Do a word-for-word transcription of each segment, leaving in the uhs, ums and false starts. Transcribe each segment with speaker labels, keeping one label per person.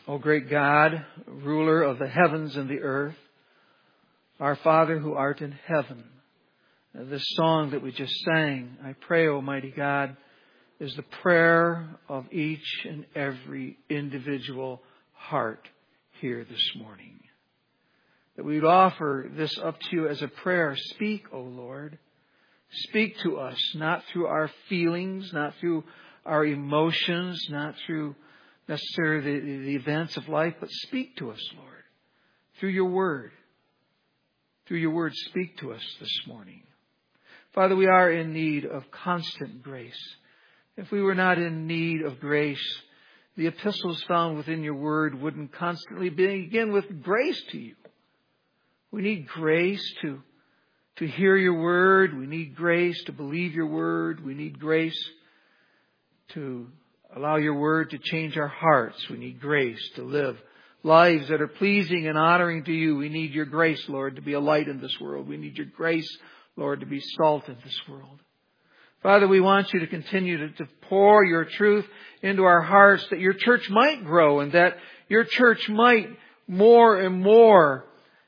Speaker 1: O great God, ruler of the heavens and the earth, our Father who art in heaven, this song that we just sang, I pray, Almighty God, is the prayer of each and every individual heart here this morning. That we would offer this up to you as a prayer. Speak, O Lord. Speak to us, not through our feelings, not through our emotions, not through necessarily the, the events of life, but speak to us, Lord, through your word. Through your word, speak to us this morning. Father, we are in need of constant grace. If we were not in need of grace, the epistles found within your word wouldn't constantly begin with grace to you. We need grace to, to hear your word. We need grace to believe your word. We need grace to allow your word to change our hearts. We need grace to live lives that are pleasing and honoring to you. We need your grace, Lord, to be a light in this world. We need your grace, Lord, to be salt in this world. Father, we want you to continue to, to pour your truth into our hearts, that your church might grow and that your church might more and more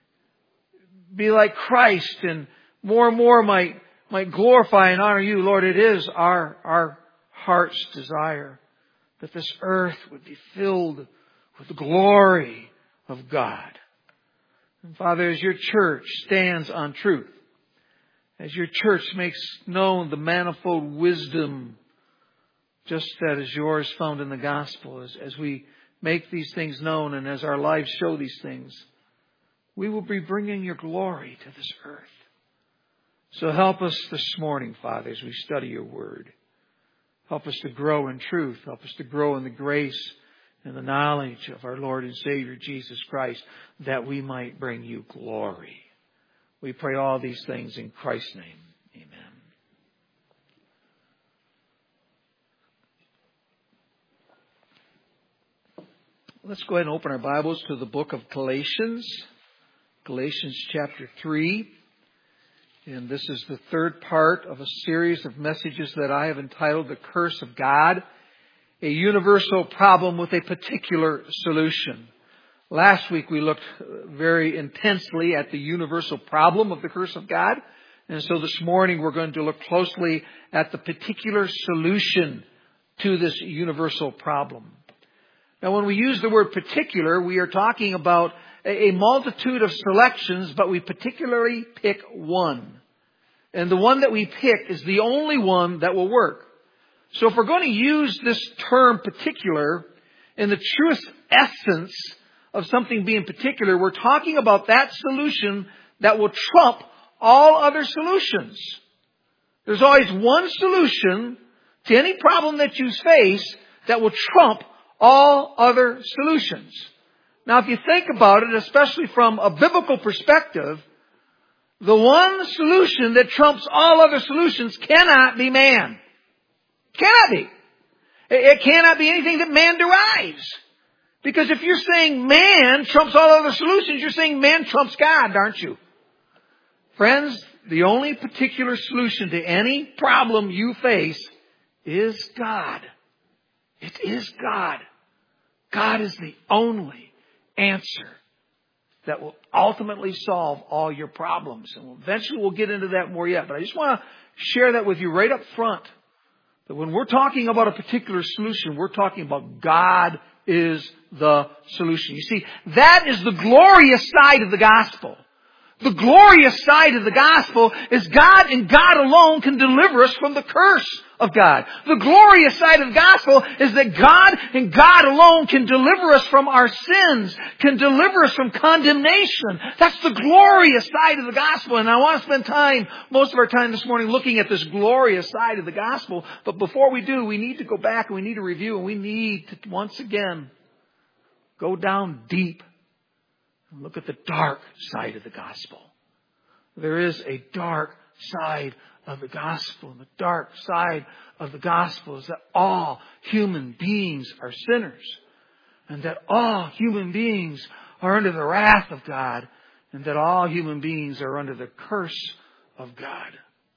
Speaker 1: be like Christ and more and more might, might glorify and honor you. Lord, it is our, our heart's desire that this earth would be filled with the glory of God. And Father, as your church stands on truth, as your church makes known the manifold wisdom just that is yours found in the gospel, as, as we make these things known and as our lives show these things, we will be bringing your glory to this earth. So help us this morning, Father, as we study your word. Help us to grow in truth. Help us to grow in the grace and the knowledge of our Lord and Savior Jesus Christ, that we might bring you glory. We pray all these things in Christ's name. Amen. Let's go ahead and open our Bibles to the book of Galatians. Galatians chapter three. And this is the third part of a series of messages that I have entitled The Curse of God, a universal problem with a particular solution. Last week we looked very intensely at the universal problem of the curse of God. And so this morning we're going to look closely at the particular solution to this universal problem. Now, when we use the word particular, we are talking about a multitude of selections, but we particularly pick one. And the one that we pick is the only one that will work. So if we're going to use this term particular in the truest essence of something being particular, we're talking about that solution that will trump all other solutions. There's always one solution to any problem that you face that will trump all other solutions. Now, if you think about it, especially from a biblical perspective, the one solution that trumps all other solutions cannot be man. Cannot be. It cannot be anything that man derives. Because if you're saying man trumps all other solutions, you're saying man trumps God, aren't you? Friends, the only particular solution to any problem you face is God. It is God. God is the only answer that will ultimately solve all your problems. And eventually we'll get into that more yet. But I just want to share that with you right up front. That when we're talking about a particular solution, we're talking about God is the solution. You see, that is the glorious side of the gospel. The glorious side of the gospel is God and God alone can deliver us from the curse of God. The glorious side of the gospel is that God and God alone can deliver us from our sins, can deliver us from condemnation. That's the glorious side of the gospel. And I want to spend time, most of our time this morning, looking at this glorious side of the gospel. But before we do, we need to go back and we need to review and we need to once again go down deep. Look at the dark side of the gospel. There is a dark side of the gospel. And the dark side of the gospel is that all human beings are sinners. And that all human beings are under the wrath of God. And that all human beings are under the curse of God.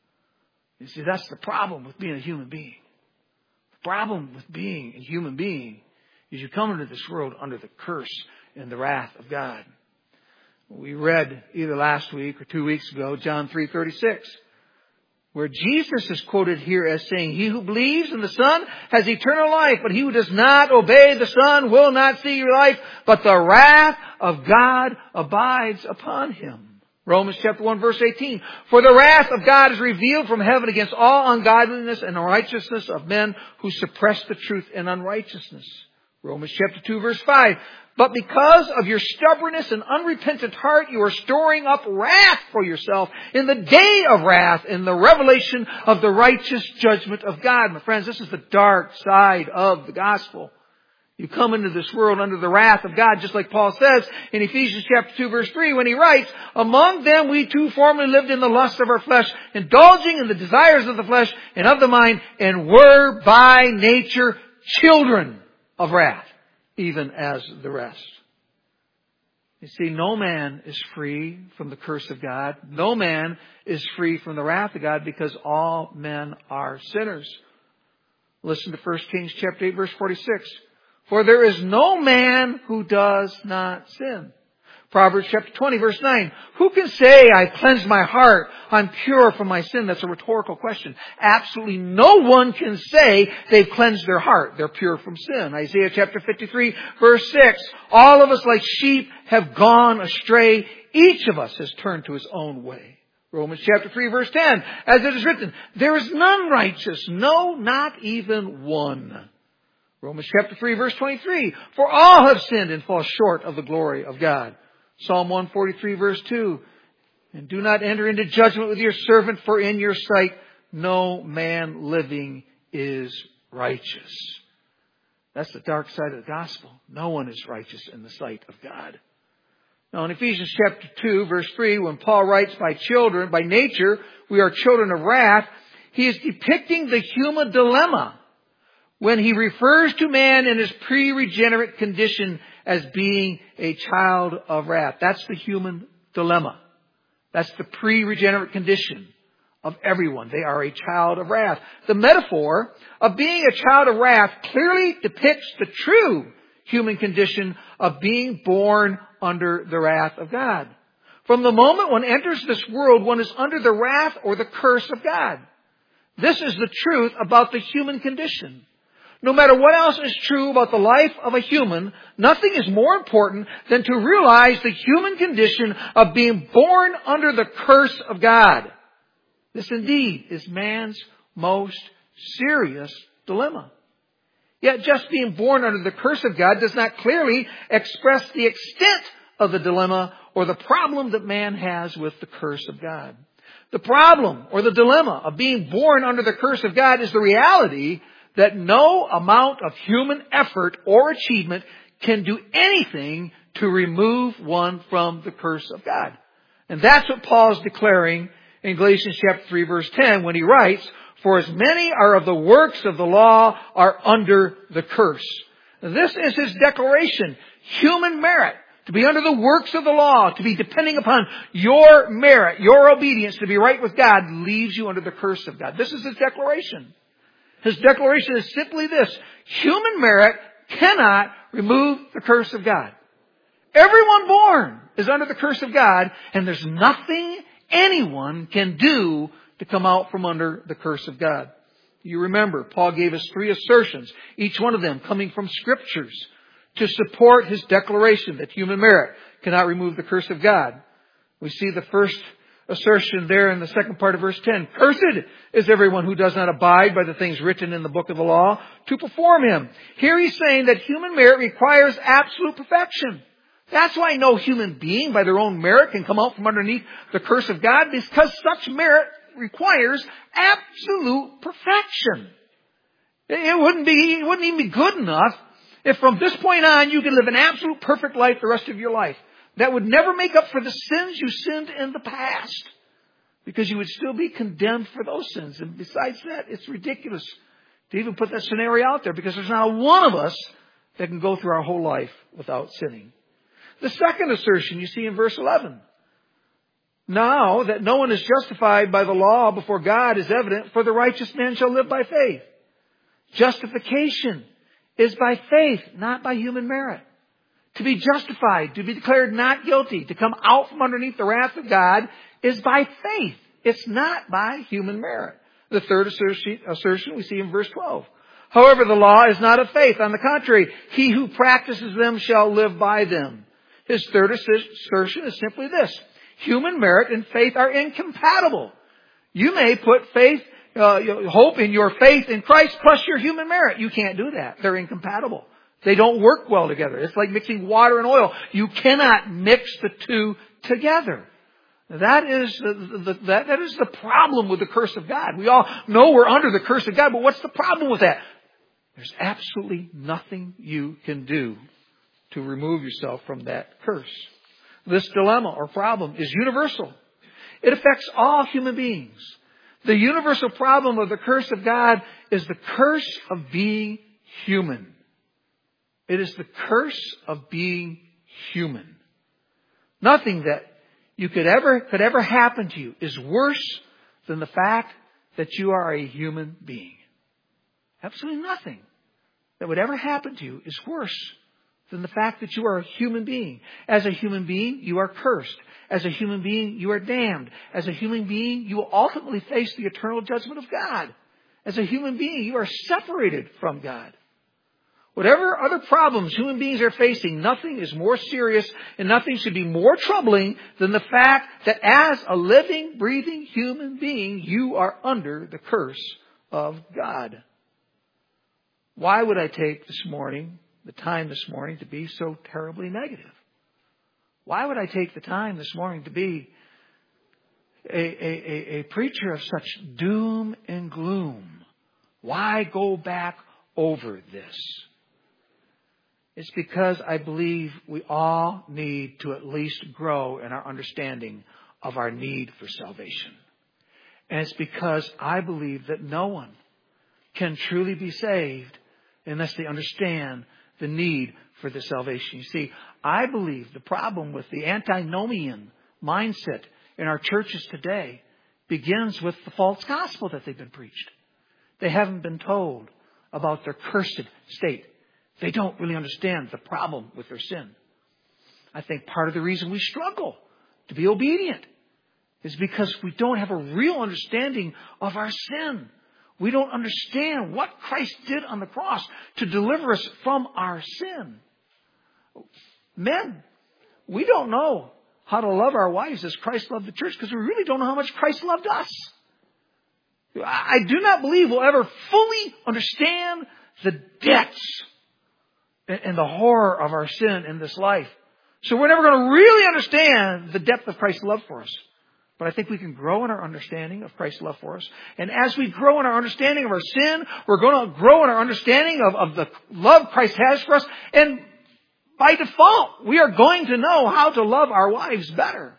Speaker 1: You see, that's the problem with being a human being. The problem with being a human being is you come into this world under the curse and the wrath of God. We read either last week or two weeks ago, John three thirty-six, where Jesus is quoted here as saying, "He who believes in the Son has eternal life, but he who does not obey the Son will not see life, but the wrath of God abides upon him." Romans chapter one verse eighteen, "For the wrath of God is revealed from heaven against all ungodliness and unrighteousness of men who suppress the truth in unrighteousness." Romans chapter two verse five, "But because of your stubbornness and unrepentant heart, you are storing up wrath for yourself in the day of wrath, in the revelation of the righteous judgment of God." My friends, this is the dark side of the gospel. You come into this world under the wrath of God, just like Paul says in Ephesians chapter two verse three when he writes, "Among them we too formerly lived in the lust of our flesh, indulging in the desires of the flesh and of the mind, and were by nature children of wrath, even as the rest." You see, no man is free from the curse of God. No man is free from the wrath of God, because all men are sinners. Listen to First Kings chapter eight verse forty-six. "For there is no man who does not sin." Proverbs chapter twenty verse nine. "Who can say, I cleansed my heart, I'm pure from my sin?" That's a rhetorical question. Absolutely no one can say they've cleansed their heart. They're pure from sin. Isaiah chapter fifty-three verse six. "All of us like sheep have gone astray. Each of us has turned to his own way." Romans chapter three verse ten. "As it is written, there is none righteous, no, not even one." Romans chapter three verse twenty-three. "For all have sinned and fall short of the glory of God." Psalm one forty-three verse two. "And do not enter into judgment with your servant, for in your sight no man living is righteous." That's the dark side of the gospel. No one is righteous in the sight of God. Now in Ephesians chapter two verse three, when Paul writes, "By children, by nature, we are children of wrath," he is depicting the human dilemma when he refers to man in his pre-regenerate condition as being a child of wrath. That's the human dilemma. That's the pre-regenerate condition of everyone. They are a child of wrath. The metaphor of being a child of wrath clearly depicts the true human condition of being born under the wrath of God. From the moment one enters this world, one is under the wrath or the curse of God. This is the truth about the human condition. No matter what else is true about the life of a human, nothing is more important than to realize the human condition of being born under the curse of God. This indeed is man's most serious dilemma. Yet just being born under the curse of God does not clearly express the extent of the dilemma or the problem that man has with the curse of God. The problem or the dilemma of being born under the curse of God is the reality that no amount of human effort or achievement can do anything to remove one from the curse of God. And that's what Paul is declaring in Galatians chapter three verse ten when he writes, "For as many are of the works of the law are under the curse." This is his declaration. Human merit, to be under the works of the law, to be depending upon your merit, your obedience to be right with God, leaves you under the curse of God. This is his declaration. His declaration is simply this: human merit cannot remove the curse of God. Everyone born is under the curse of God, and there's nothing anyone can do to come out from under the curse of God. You remember, Paul gave us three assertions, each one of them coming from Scriptures, to support his declaration that human merit cannot remove the curse of God. We see the first assertion there in the second part of verse ten. "Cursed is everyone who does not abide by the things written in the book of the law to perform him." Here he's saying that human merit requires absolute perfection. That's why no human being by their own merit can come out from underneath the curse of God, because such merit requires absolute perfection. It wouldn't be, it wouldn't even be good enough if from this point on you could live an absolute perfect life the rest of your life. That would never make up for the sins you sinned in the past, because you would still be condemned for those sins. And besides that, it's ridiculous to even put that scenario out there, because there's not one of us that can go through our whole life without sinning. The second assertion you see in verse eleven. "Now that no one is justified by the law before God is evident, for the righteous man shall live by faith." Justification is by faith, not by human merit. To be justified, to be declared not guilty, to come out from underneath the wrath of God is by faith. It's not by human merit. The third assertion we see in verse twelve. However, the law is not of faith. On the contrary, he who practices them shall live by them. His third assertion is simply this. Human merit and faith are incompatible. You may put faith, uh, hope in your faith in Christ plus your human merit. You can't do that. They're incompatible. They don't work well together. It's like mixing water and oil. You cannot mix the two together. That is the, the, that, that is the problem with the curse of God. We all know we're under the curse of God, but what's the problem with that? There's absolutely nothing you can do to remove yourself from that curse. This dilemma or problem is universal. It affects all human beings. The universal problem of the curse of God is the curse of being human. It is the curse of being human. Nothing that you could ever, could ever happen to you is worse than the fact that you are a human being. Absolutely nothing that would ever happen to you is worse than the fact that you are a human being. As a human being, you are cursed. As a human being, you are damned. As a human being, you will ultimately face the eternal judgment of God. As a human being, you are separated from God. Whatever other problems human beings are facing, nothing is more serious and nothing should be more troubling than the fact that as a living, breathing human being, you are under the curse of God. Why would I take this morning, the time this morning, to be so terribly negative? Why would I take the time this morning to be a, a, a, a preacher of such doom and gloom? Why go back over this? It's because I believe we all need to at least grow in our understanding of our need for salvation. And it's because I believe that no one can truly be saved unless they understand the need for the salvation. You see, I believe the problem with the antinomian mindset in our churches today begins with the false gospel that they've been preached. They haven't been told about their cursed state. They don't really understand the problem with their sin. I think part of the reason we struggle to be obedient is because we don't have a real understanding of our sin. We don't understand what Christ did on the cross to deliver us from our sin. Men, we don't know how to love our wives as Christ loved the church because we really don't know how much Christ loved us. I do not believe we'll ever fully understand the depths and the horror of our sin in this life. So we're never going to really understand the depth of Christ's love for us. But I think we can grow in our understanding of Christ's love for us. And as we grow in our understanding of our sin, we're going to grow in our understanding of, of the love Christ has for us. And by default, we are going to know how to love our wives better.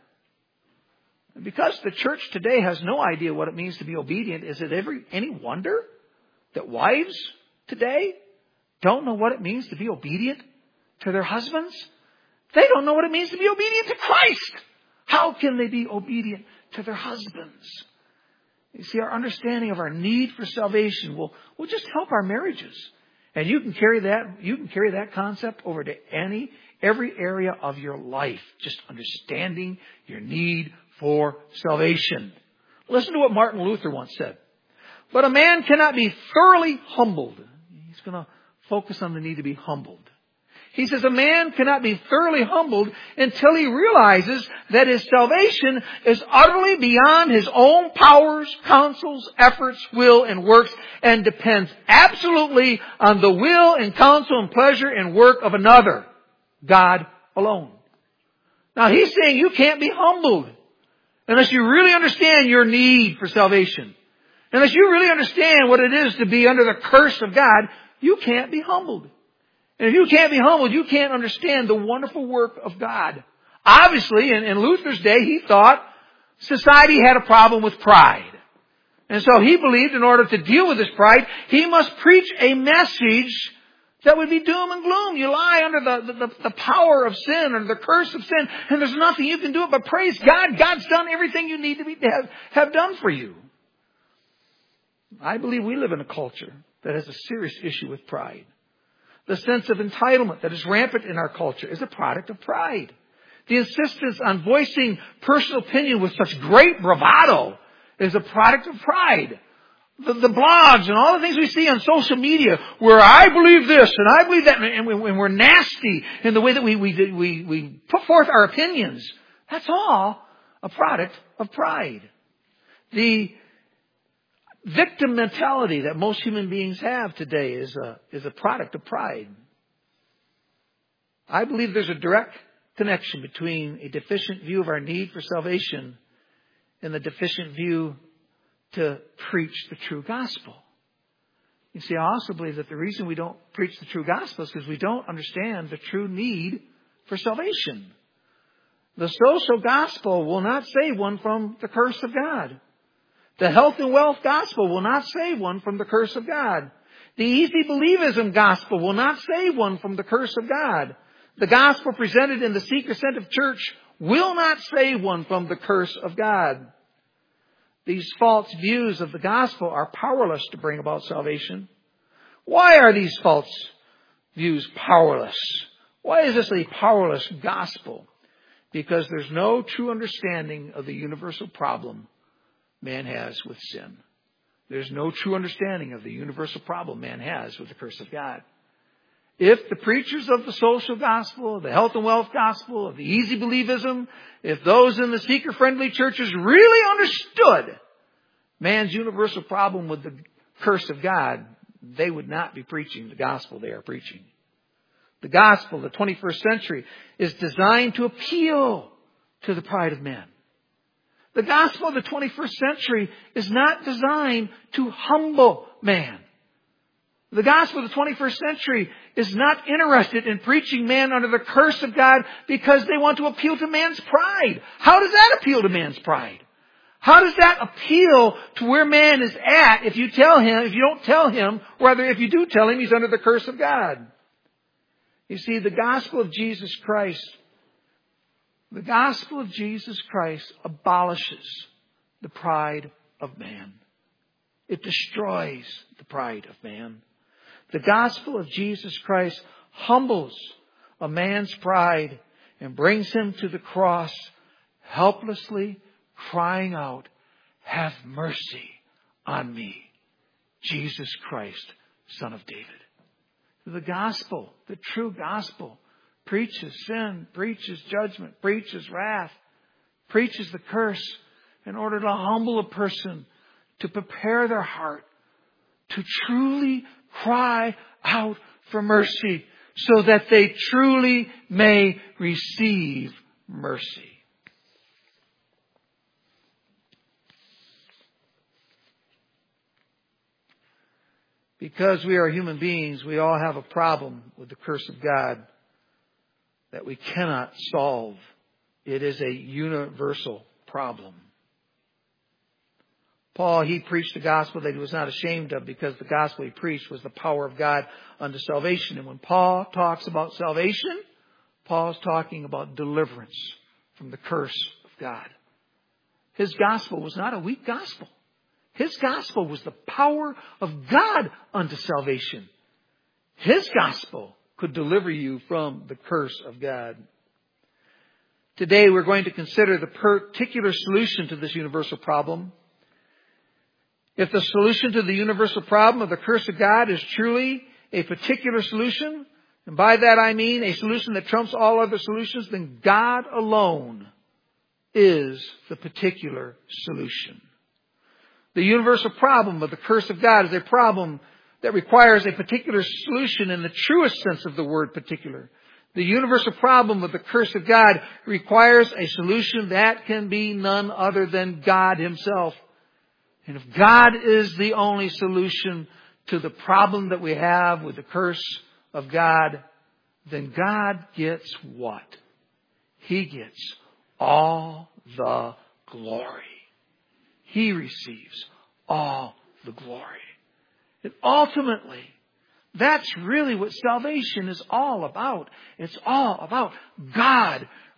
Speaker 1: And because the church today has no idea what it means to be obedient, is it ever any wonder that wives today don't know what it means to be obedient to their husbands? They don't know what it means to be obedient to Christ. How can they be obedient to their husbands? You see, our understanding of our need for salvation will, will just help our marriages. And you can carry that, you can carry that concept over to any, every area of your life. Just understanding your need for salvation. Listen to what Martin Luther once said. But a man cannot be thoroughly humbled. He's going to focus on the need to be humbled. He says a man cannot be thoroughly humbled until he realizes that his salvation is utterly beyond his own powers, counsels, efforts, will, and works, and depends absolutely on the will and counsel and pleasure and work of another, God alone. Now he's saying you can't be humbled unless you really understand your need for salvation. Unless you really understand what it is to be under the curse of God, you can't be humbled. And if you can't be humbled, you can't understand the wonderful work of God. Obviously, in, in Luther's day, he thought society had a problem with pride. And so he believed in order to deal with his pride, he must preach a message that would be doom and gloom. You lie under the, the, the power of sin, under the curse of sin, and there's nothing you can do but praise God. God's done everything you need to be, have, have done for you. I believe we live in a culture that has a serious issue with pride. The sense of entitlement that is rampant in our culture is a product of pride. The insistence on voicing personal opinion with such great bravado is a product of pride. The, the blogs and all the things we see on social media where I believe this and I believe that, and, we, and we're nasty in the way that we, we, we, we put forth our opinions. That's all a product of pride. The victim mentality that most human beings have today is a, is a product of pride. I believe there's a direct connection between a deficient view of our need for salvation and the deficient view to preach the true gospel. You see, I also believe that the reason we don't preach the true gospel is because we don't understand the true need for salvation. The social gospel will not save one from the curse of God. The health and wealth gospel will not save one from the curse of God. The easy believism gospel will not save one from the curse of God. The gospel presented in the seeker-centered church will not save one from the curse of God. These false views of the gospel are powerless to bring about salvation. Why are these false views powerless? Why is this a powerless gospel? Because there's no true understanding of the universal problem man has with sin. There's no true understanding of the universal problem man has with the curse of God. If the preachers of the social gospel, the health and wealth gospel, of the easy believism, if those in the seeker-friendly churches really understood man's universal problem with the curse of God, they would not be preaching the gospel they are preaching. The gospel of the twenty-first century is designed to appeal to the pride of men. The gospel of the twenty-first century is not designed to humble man. The gospel of the twenty-first century is not interested in preaching man under the curse of God because they want to appeal to man's pride. How does that appeal to man's pride? How does that appeal to where man is at if you tell him, if you don't tell him, or rather if you do tell him he's under the curse of God? You see, the gospel of Jesus Christ, the gospel of Jesus Christ abolishes the pride of man. It destroys the pride of man. The gospel of Jesus Christ humbles a man's pride and brings him to the cross helplessly crying out, "Have mercy on me, Jesus Christ, Son of David." The gospel, the true gospel, preaches sin, preaches judgment, preaches wrath, preaches the curse in order to humble a person, to prepare their heart, to truly cry out for mercy so that they truly may receive mercy. Because we are human beings, we all have a problem with the curse of God that we cannot solve. It is a universal problem. Paul, he preached the gospel that he was not ashamed of because the gospel he preached was the power of God unto salvation. And when Paul talks about salvation, Paul's talking about deliverance from the curse of God. His gospel was not a weak gospel. His gospel was the power of God unto salvation. His gospel could deliver you from the curse of God. Today we're going to consider the particular solution to this universal problem. If the solution to the universal problem of the curse of God is truly a particular solution, and by that I mean a solution that trumps all other solutions, then God alone is the particular solution. The universal problem of the curse of God is a problem that requires a particular solution in the truest sense of the word particular. The universal problem of the curse of God requires a solution that can be none other than God Himself. And if God is the only solution to the problem that we have with the curse of God, then God gets what? He gets all the glory. He receives all the glory. And ultimately, that's really what salvation is all about. It's all about God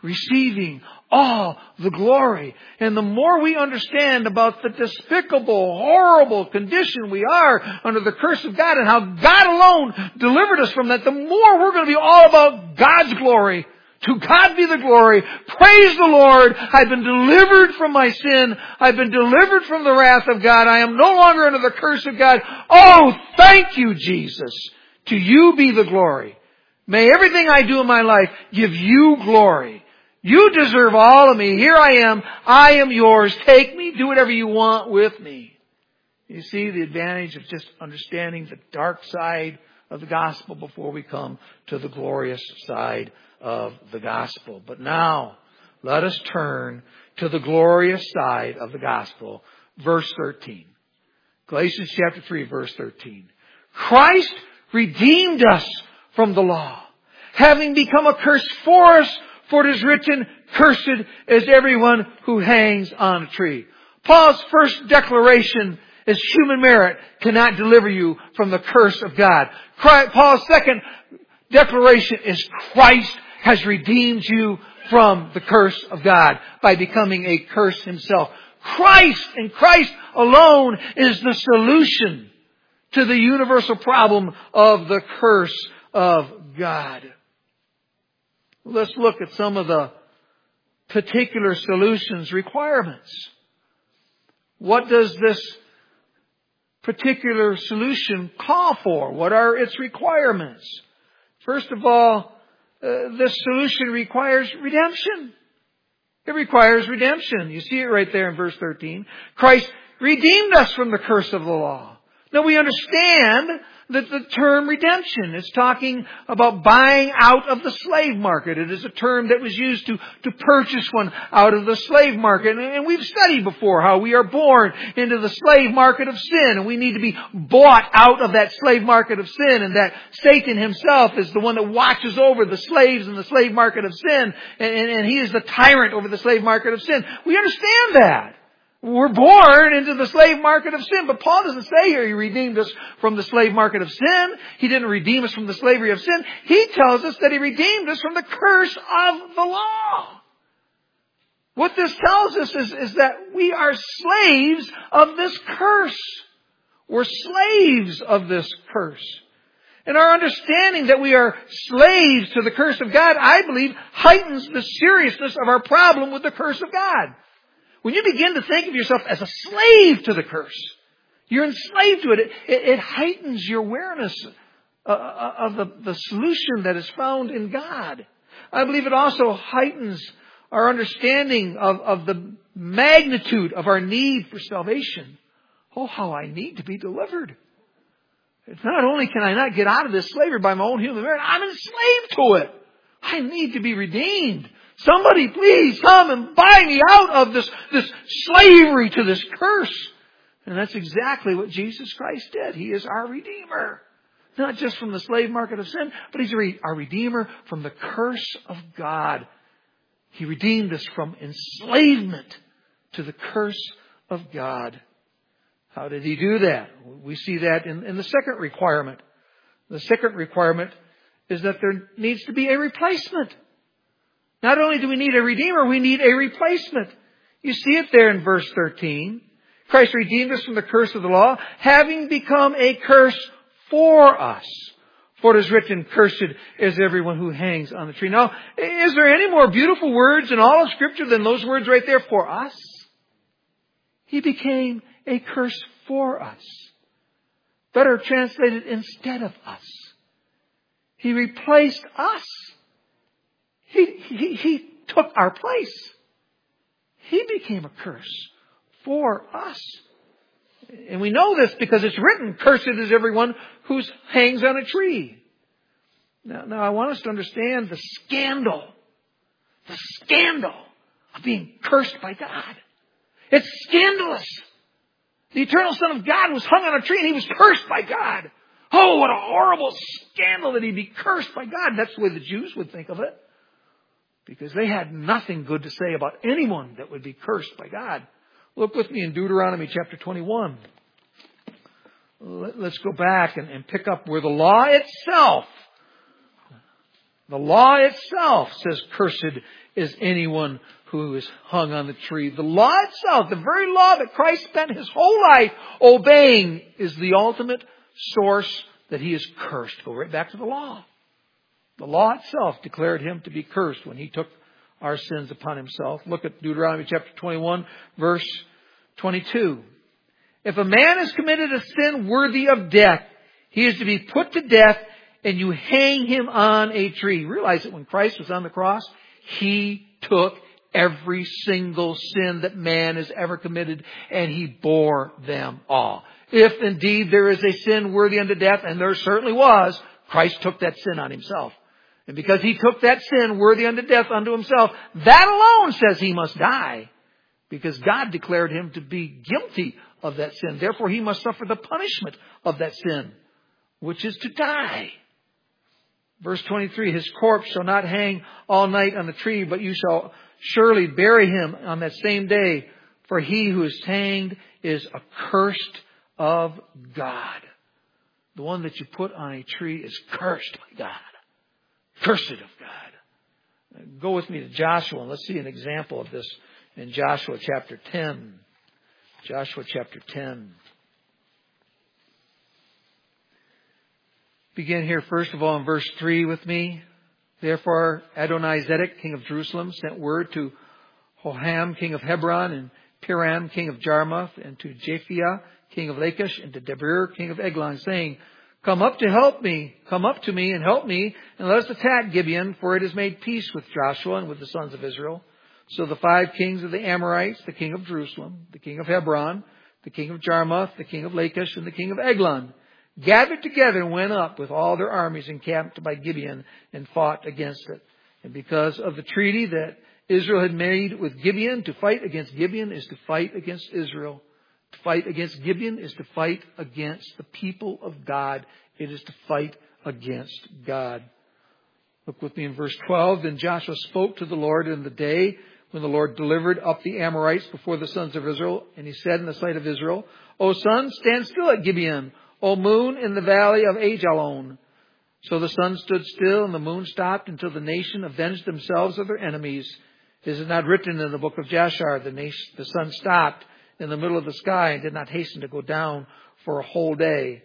Speaker 1: receiving all the glory. And the more we understand about the despicable, horrible condition we are under the curse of God and how God alone delivered us from that, the more we're going to be all about God's glory. To God be the glory. Praise the Lord. I've been delivered from my sin. I've been delivered from the wrath of God. I am no longer under the curse of God. Oh, thank you, Jesus. To you be the glory. May everything I do in my life give you glory. You deserve all of me. Here I am. I am yours. Take me. Do whatever you want with me. You see the advantage of just understanding the dark side of the gospel before we come to the glorious side of the gospel. But now, let us turn to the glorious side of the gospel. Verse thirteen. Galatians chapter three, verse thirteen. Christ redeemed us from the law, having become a curse for us, for it is written, cursed is everyone who hangs on a tree. Paul's first declaration is human merit cannot deliver you from the curse of God. Paul's second declaration is Christ has redeemed you from the curse of God by becoming a curse himself. Christ and Christ alone is the solution to the universal problem of the curse of God. Let's look at some of the particular solutions requirements. What does this particular solution call for? What are its requirements? First of all, uh, this solution requires redemption. It requires redemption. You see it right there in verse thirteen. Christ redeemed us from the curse of the law. Now we understand that the term redemption is talking about buying out of the slave market. It is a term that was used to, to purchase one out of the slave market. And we've studied before how we are born into the slave market of sin, and we need to be bought out of that slave market of sin, and that Satan himself is the one that watches over the slaves in the slave market of sin, and, and, and he is the tyrant over the slave market of sin. We understand that. We're born into the slave market of sin. But Paul doesn't say here he redeemed us from the slave market of sin. He didn't redeem us from the slavery of sin. He tells us that he redeemed us from the curse of the law. What this tells us is, is that we are slaves of this curse. We're slaves of this curse. And our understanding that we are slaves to the curse of God, I believe, heightens the seriousness of our problem with the curse of God. When you begin to think of yourself as a slave to the curse, you're enslaved to it. It, it, it heightens your awareness uh, of the, the solution that is found in God. I believe it also heightens our understanding of, of the magnitude of our need for salvation. Oh, how I need to be delivered. It's not only can I not get out of this slavery by my own human merit, I'm enslaved to it. I need to be redeemed. Somebody please come and buy me out of this, this slavery to this curse. And that's exactly what Jesus Christ did. He is our Redeemer. Not just from the slave market of sin, but He's our Redeemer from the curse of God. He redeemed us from enslavement to the curse of God. How did He do that? We see that in, in the second requirement. The second requirement is that there needs to be a replacement. Not only do we need a Redeemer, we need a replacement. You see it there in verse thirteen. Christ redeemed us from the curse of the law, having become a curse for us. For it is written, cursed is everyone who hangs on the tree. Now, is there any more beautiful words in all of Scripture than those words right there, for us? He became a curse for us. Better translated, instead of us. He replaced us. He, he, he took our place. He became a curse for us. And we know this because it's written, cursed is everyone who hangs on a tree. Now, now I want us to understand the scandal, the scandal of being cursed by God. It's scandalous. The eternal Son of God was hung on a tree and He was cursed by God. Oh, what a horrible scandal that He be cursed by God. That's the way the Jews would think of it. Because they had nothing good to say about anyone that would be cursed by God. Look with me in Deuteronomy chapter twenty-one. Let's go back and pick up where the law itself, The law itself says, cursed is anyone who is hung on the tree. The law itself, the very law that Christ spent His whole life obeying, is the ultimate source that He is cursed. Go right back to the law. The law itself declared Him to be cursed when He took our sins upon Himself. Look at Deuteronomy chapter twenty-one, verse twenty-two. If a man has committed a sin worthy of death, he is to be put to death, and you hang him on a tree. Realize that when Christ was on the cross, He took every single sin that man has ever committed, and He bore them all. If indeed there is a sin worthy unto death, and there certainly was, Christ took that sin on Himself. And because He took that sin worthy unto death unto Himself, that alone says He must die. Because God declared Him to be guilty of that sin. Therefore, He must suffer the punishment of that sin, which is to die. Verse twenty-three, His corpse shall not hang all night on the tree, but you shall surely bury him on that same day. For he who is hanged is accursed of God. The one that you put on a tree is cursed by God. Cursed of God. Go with me to Joshua and let's see an example of this in Joshua chapter ten. Joshua chapter ten. Begin here first of all in verse three with me. Therefore Adonizedek, king of Jerusalem, sent word to Hoham, king of Hebron, and Piram, king of Jarmuth, and to Japhia, king of Lachish, and to Debir, king of Eglon, saying, Come up to help me, come up to me and help me, and let us attack Gibeon, for it has made peace with Joshua and with the sons of Israel. So the five kings of the Amorites, the king of Jerusalem, the king of Hebron, the king of Jarmuth, the king of Lachish, and the king of Eglon, gathered together and went up with all their armies encamped by Gibeon and fought against it. And because of the treaty that Israel had made with Gibeon, to fight against Gibeon is to fight against Israel. To fight against Gibeon is to fight against the people of God. It is to fight against God. Look with me in verse twelve. Then Joshua spoke to the Lord in the day when the Lord delivered up the Amorites before the sons of Israel. And he said in the sight of Israel, O sun, stand still at Gibeon. O moon, in the valley of Ajalon. So the sun stood still and the moon stopped until the nation avenged themselves of their enemies. Is it not written in the book of Jashar, the, nation, the sun stopped in the middle of the sky and did not hasten to go down for a whole day?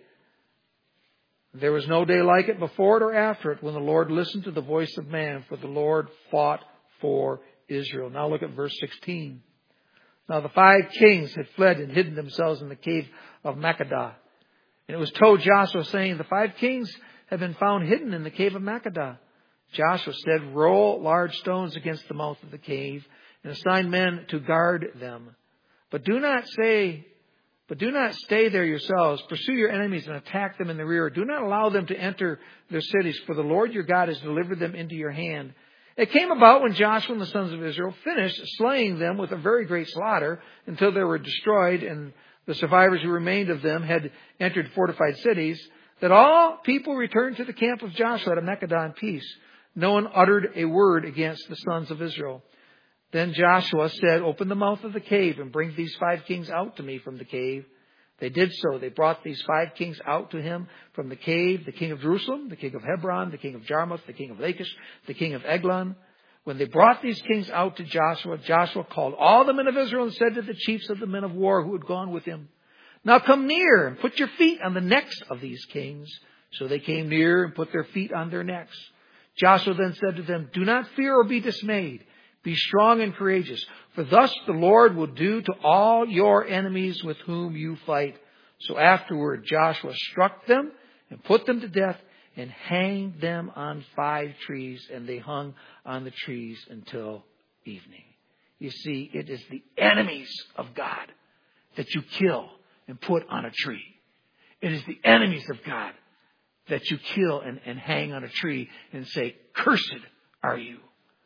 Speaker 1: There was no day like it before it or after it when the Lord listened to the voice of man, for the Lord fought for Israel. Now look at verse sixteen. Now the five kings had fled and hidden themselves in the cave of Makkedah. And it was told Joshua, saying, The five kings have been found hidden in the cave of Makkedah. Joshua said, Roll large stones against the mouth of the cave and assign men to guard them. But do not say, but do not stay there yourselves. Pursue your enemies and attack them in the rear. Do not allow them to enter their cities, for the Lord your God has delivered them into your hand. It came about when Joshua and the sons of Israel finished slaying them with a very great slaughter until they were destroyed and the survivors who remained of them had entered fortified cities, that all people returned to the camp of Joshua at Makkedah in peace. No one uttered a word against the sons of Israel. Then Joshua said, Open the mouth of the cave and bring these five kings out to me from the cave. They did so. They brought these five kings out to him from the cave, the king of Jerusalem, the king of Hebron, the king of Jarmuth, the king of Lachish, the king of Eglon. When they brought these kings out to Joshua, Joshua called all the men of Israel and said to the chiefs of the men of war who had gone with him, Now come near and put your feet on the necks of these kings. So they came near and put their feet on their necks. Joshua then said to them, Do not fear or be dismayed. Be strong and courageous, for thus the Lord will do to all your enemies with whom you fight. So afterward Joshua struck them and put them to death and hanged them on five trees, and they hung on the trees until evening. You see, it is the enemies of God that you kill and put on a tree. It is the enemies of God that you kill and, and hang on a tree and say, Cursed are you.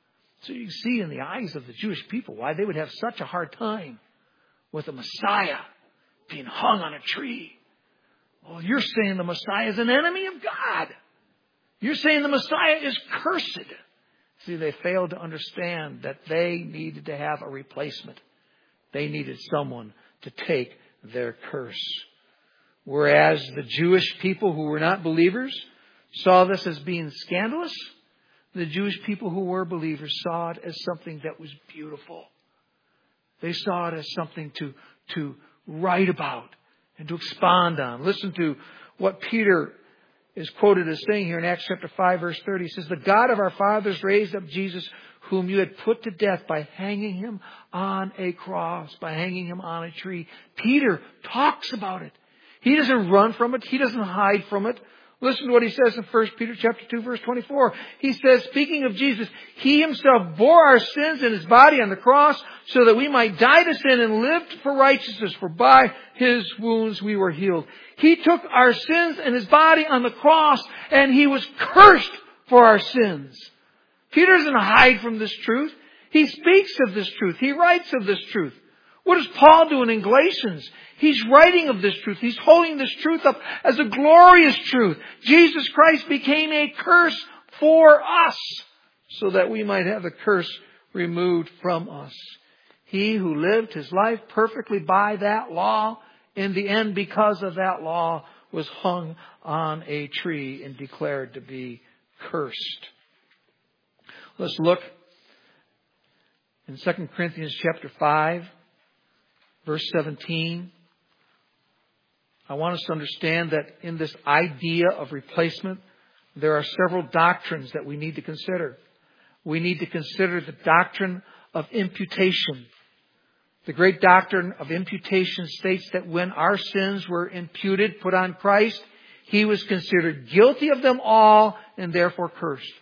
Speaker 1: So you see in the eyes of the Jewish people why they would have such a hard time with the Messiah being hung on a tree. Well, you're saying the Messiah is an enemy of God. You're saying the Messiah is cursed. See, they failed to understand that they needed to have a replacement. They needed someone to take their curse. Whereas the Jewish people who were not believers saw this as being scandalous, The Jewish people who were believers saw it as something that was beautiful. They saw it as something to, to write about and to expound on. Listen to what Peter is quoted as saying here in Acts chapter five, verse thirty. He says, "The God of our fathers raised up Jesus, whom you had put to death by hanging him on a cross, by hanging him on a tree." Peter talks about it. He doesn't run from it. He doesn't hide from it. Listen to what he says in First Peter chapter two, verse twenty-four. He says, speaking of Jesus, "He himself bore our sins in his body on the cross so that we might die to sin and live for righteousness. For by his wounds we were healed." He took our sins in his body on the cross, and he was cursed for our sins. Peter doesn't hide from this truth. He speaks of this truth. He writes of this truth. What does Paul do in Galatians? He's writing of this truth. He's holding this truth up as a glorious truth. Jesus Christ became a curse for us so that we might have the curse removed from us. He who lived his life perfectly by that law, in the end, because of that law, was hung on a tree and declared to be cursed. Let's look in Second Corinthians chapter five, verse seventeen. I want us to understand that in this idea of replacement, there are several doctrines that we need to consider. We need to consider the doctrine of imputation. The great doctrine of imputation states that when our sins were imputed, put on Christ, he was considered guilty of them all and therefore cursed.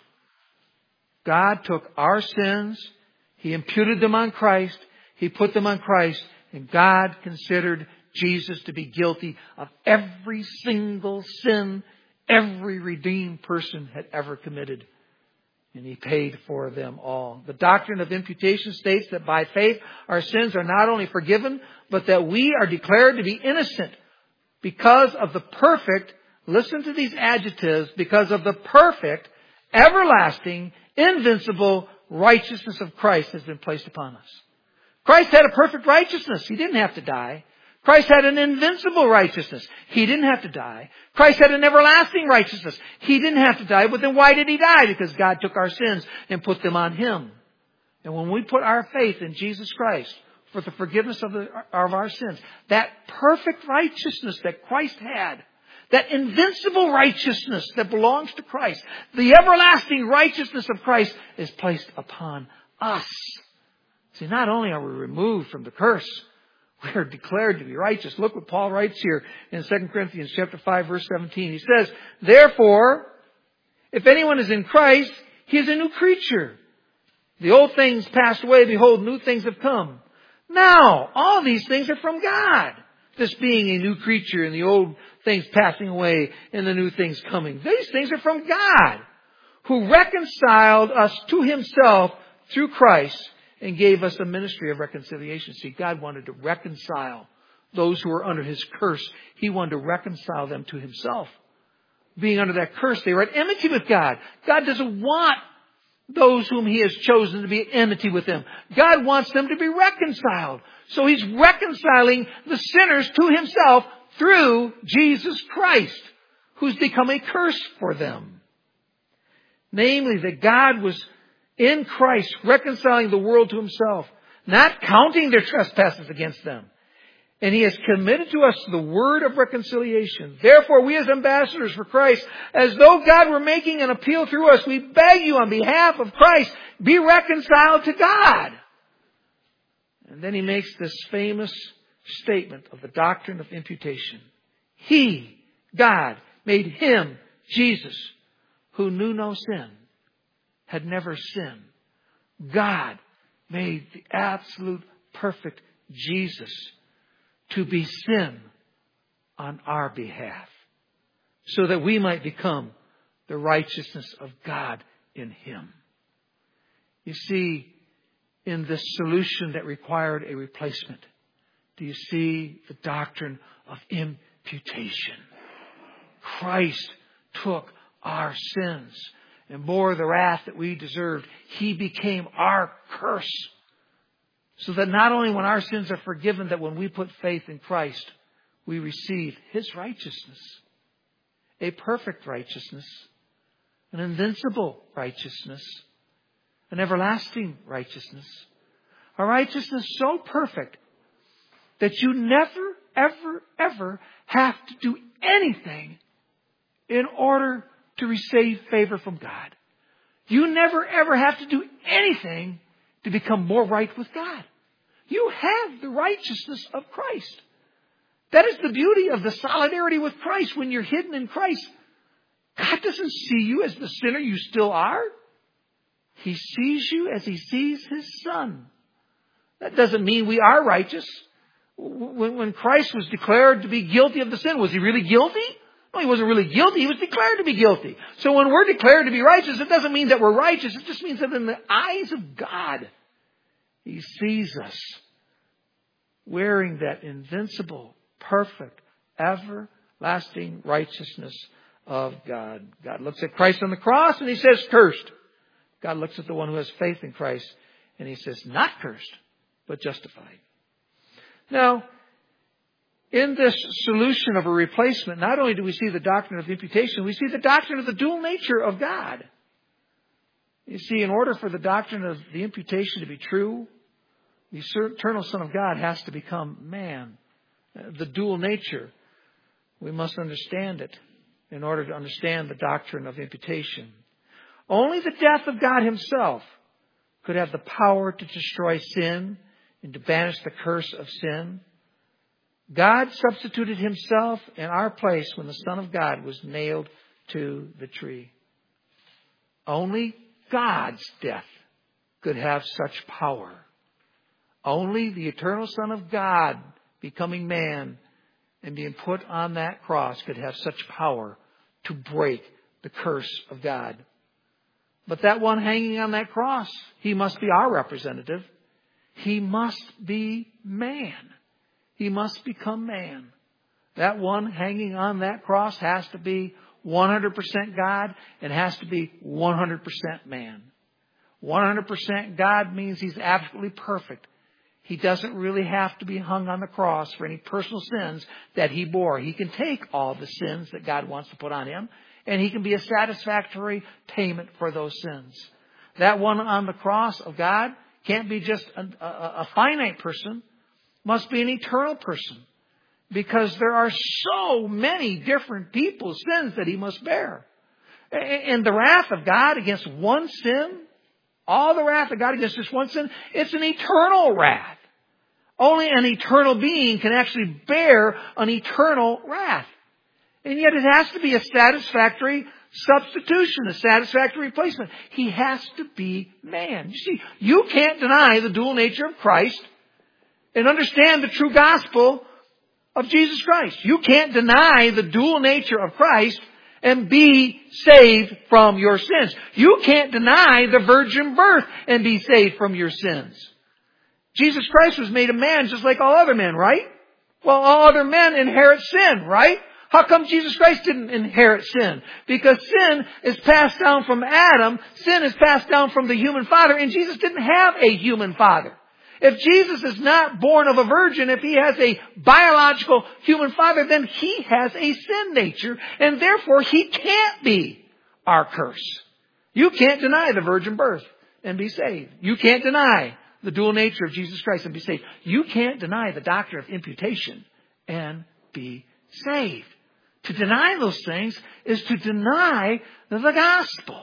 Speaker 1: God took our sins, he imputed them on Christ, he put them on Christ, and God considered Jesus to be guilty of every single sin every redeemed person had ever committed. And he paid for them all. The doctrine of imputation states that by faith our sins are not only forgiven, but that we are declared to be innocent because of the perfect, listen to these adjectives, because of the perfect, everlasting, invincible righteousness of Christ has been placed upon us. Christ had a perfect righteousness. He didn't have to die. Christ had an invincible righteousness. He didn't have to die. Christ had an everlasting righteousness. He didn't have to die. But then why did he die? Because God took our sins and put them on him. And when we put our faith in Jesus Christ for the forgiveness of, the, of our sins, that perfect righteousness that Christ had, that invincible righteousness that belongs to Christ, the everlasting righteousness of Christ is placed upon us. See, not only are we removed from the curse, we are declared to be righteous. Look what Paul writes here in Second Corinthians chapter five, verse seventeen. He says, "Therefore, if anyone is in Christ, he is a new creature. The old things passed away. Behold, new things have come. Now, all these things are from God." This being a new creature and the old things passing away and the new things coming. These things are from God, who reconciled us to himself through Christ and gave us a ministry of reconciliation. See, God wanted to reconcile those who were under his curse. He wanted to reconcile them to himself. Being under that curse, they were at enmity with God. God doesn't want those whom he has chosen to be at enmity with him. God wants them to be reconciled. So he's reconciling the sinners to himself through Jesus Christ, who's become a curse for them. Namely, that God was in Christ reconciling the world to himself, not counting their trespasses against them. And he has committed to us the word of reconciliation. Therefore, we as ambassadors for Christ, as though God were making an appeal through us, we beg you on behalf of Christ, be reconciled to God. And then he makes this famous statement of the doctrine of imputation. He, God, made him, Jesus, who knew no sin, had never sinned. God made the absolute perfect Jesus to be sin on our behalf, so that we might become the righteousness of God in him. You see, in this solution that required a replacement, do you see the doctrine of imputation? Christ took our sins and bore the wrath that we deserved. He became our curse. So that not only when our sins are forgiven, that when we put faith in Christ, we receive his righteousness. A perfect righteousness. an invincible righteousness, an everlasting righteousness, a righteousness so perfect that you never, ever, ever have to do anything in order to receive favor from God. You never, ever have to do anything to become more right with God. You have the righteousness of Christ. That is the beauty of the solidarity with Christ. When you're hidden in Christ, God doesn't see you as the sinner you still are. He sees you as He sees His Son. That doesn't mean we are righteous. When Christ was declared to be guilty of the sin, was He really guilty? No, He wasn't really guilty. He was declared to be guilty. So when we're declared to be righteous, it doesn't mean that we're righteous. It just means that in the eyes of God, He sees us wearing that invincible, perfect, everlasting righteousness of God. God looks at Christ on the cross and He says, cursed. God looks at the one who has faith in Christ and He says, not cursed, but justified. Now, in this solution of a replacement, not only do we see the doctrine of imputation, we see the doctrine of the dual nature of God. You see, in order for the doctrine of the imputation to be true, the eternal Son of God has to become man. The dual nature, we must understand it in order to understand the doctrine of imputation. Only the death of God Himself could have the power to destroy sin and to banish the curse of sin. God substituted Himself in our place when the Son of God was nailed to the tree. Only God's death could have such power. Only the eternal Son of God becoming man and being put on that cross could have such power to break the curse of God. But that one hanging on that cross, He must be our representative. He must be man. He must become man. That one hanging on that cross has to be one hundred percent God and has to be one hundred percent man. one hundred percent God means He's absolutely perfect. He doesn't really have to be hung on the cross for any personal sins that He bore. He can take all the sins that God wants to put on Him, and He can be a satisfactory payment for those sins. That one on the cross of God can't be just a, a, a finite person, must be an eternal person, because there are so many different people's sins that He must bear. And the wrath of God against one sin, all the wrath of God against just one sin, it's an eternal wrath. Only an eternal being can actually bear an eternal wrath. And yet it has to be a satisfactory substitution, a satisfactory replacement. He has to be man. You see, you can't deny the dual nature of Christ and understand the true gospel of Jesus Christ. You can't deny the dual nature of Christ and be saved from your sins. You can't deny the virgin birth and be saved from your sins. Jesus Christ was made a man just like all other men, right? Well, all other men inherit sin, right? How come Jesus Christ didn't inherit sin? Because sin is passed down from Adam. Sin is passed down from the human father, and Jesus didn't have a human father. If Jesus is not born of a virgin, if He has a biological human father, then He has a sin nature, and therefore He can't be our curse. You can't deny the virgin birth and be saved. You can't deny the dual nature of Jesus Christ and be saved. You can't deny the doctrine of imputation and be saved. To deny those things is to deny the gospel.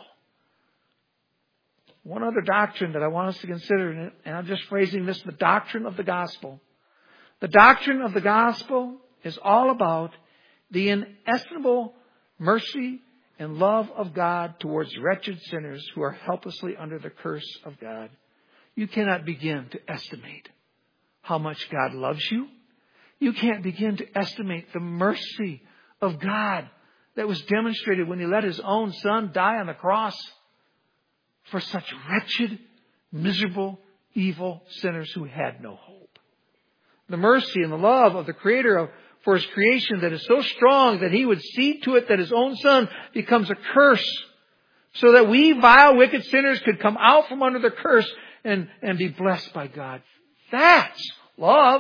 Speaker 1: One other doctrine that I want us to consider, and I'm just phrasing this, the doctrine of the gospel. The doctrine of the gospel is all about the inestimable mercy and love of God towards wretched sinners who are helplessly under the curse of God. You cannot begin to estimate how much God loves you. You can't begin to estimate the mercy of God that was demonstrated when He let His own Son die on the cross for such wretched, miserable, evil sinners who had no hope. The mercy and the love of the Creator of, for His creation that is so strong that He would see to it that His own Son becomes a curse so that we vile, wicked sinners could come out from under the curse and, and be blessed by God. That's love.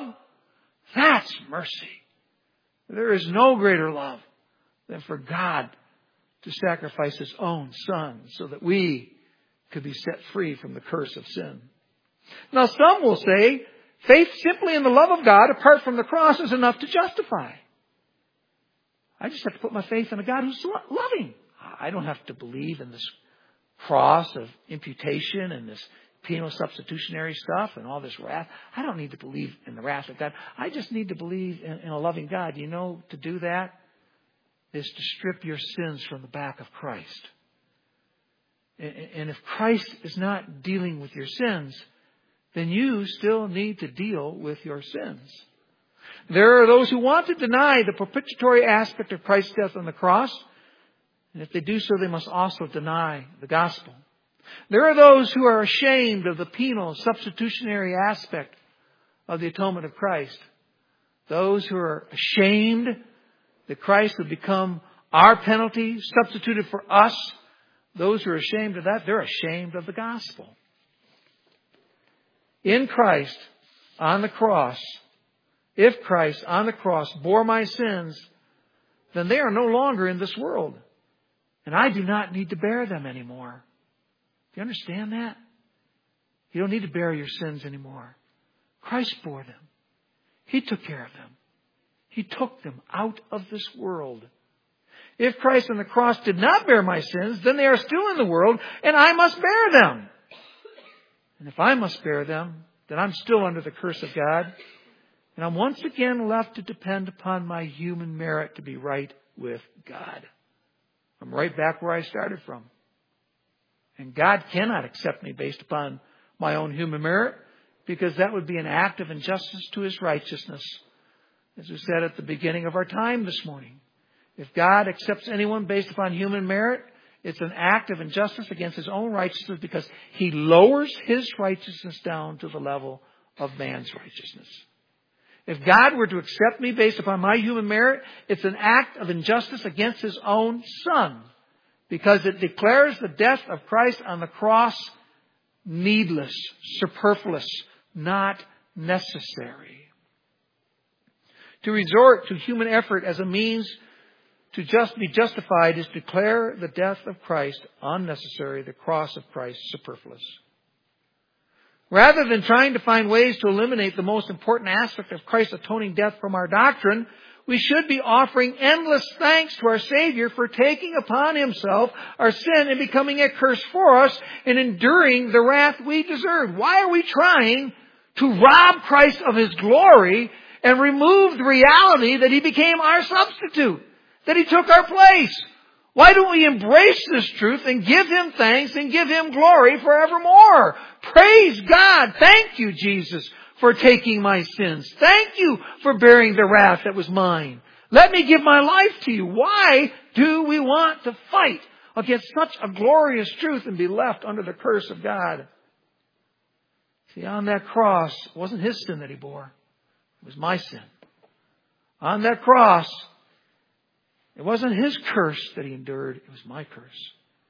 Speaker 1: That's mercy. There is no greater love than for God to sacrifice His own Son so that we could be set free from the curse of sin. Now some will say, faith simply in the love of God apart from the cross is enough to justify. I just have to put my faith in a God who's lo- loving. I don't have to believe in this cross of imputation and this penal substitutionary stuff and all this wrath. I don't need to believe in the wrath of God. I just need to believe in, in a loving God. You know, to do that is to strip your sins from the back of Christ. And, and if Christ is not dealing with your sins, then you still need to deal with your sins. There are those who want to deny the propitiatory aspect of Christ's death on the cross. And if they do so, they must also deny the gospel. There are those who are ashamed of the penal substitutionary aspect of the atonement of Christ. Those who are ashamed that Christ would become our penalty, substituted for us. Those who are ashamed of that, they're ashamed of the gospel. In Christ, on the cross, if Christ on the cross bore my sins, then they are no longer in this world. And I do not need to bear them anymore. Do you understand that? You don't need to bear your sins anymore. Christ bore them. He took care of them. He took them out of this world. If Christ on the cross did not bear my sins, then they are still in the world and I must bear them. And if I must bear them, then I'm still under the curse of God. And I'm once again left to depend upon my human merit to be right with God. I'm right back where I started from. And God cannot accept me based upon my own human merit, because that would be an act of injustice to His righteousness. As we said at the beginning of our time this morning, if God accepts anyone based upon human merit, it's an act of injustice against His own righteousness, because He lowers His righteousness down to the level of man's righteousness. If God were to accept me based upon my human merit, it's an act of injustice against His own Son, because it declares the death of Christ on the cross needless, superfluous, not necessary. To resort to human effort as a means to just be justified is to declare the death of Christ unnecessary, the cross of Christ superfluous. Rather than trying to find ways to eliminate the most important aspect of Christ's atoning death from our doctrine, we should be offering endless thanks to our Savior for taking upon Himself our sin and becoming a curse for us and enduring the wrath we deserve. Why are we trying to rob Christ of His glory and remove the reality that He became our substitute, that He took our place? Why don't we embrace this truth and give Him thanks and give Him glory forevermore? Praise God. Thank you, Jesus, for taking my sins. Thank you for bearing the wrath that was mine. Let me give my life to you. Why do we want to fight against such a glorious truth and be left under the curse of God? See, on that cross, it wasn't His sin that He bore. It was my sin. On that cross, it wasn't His curse that He endured. It was my curse.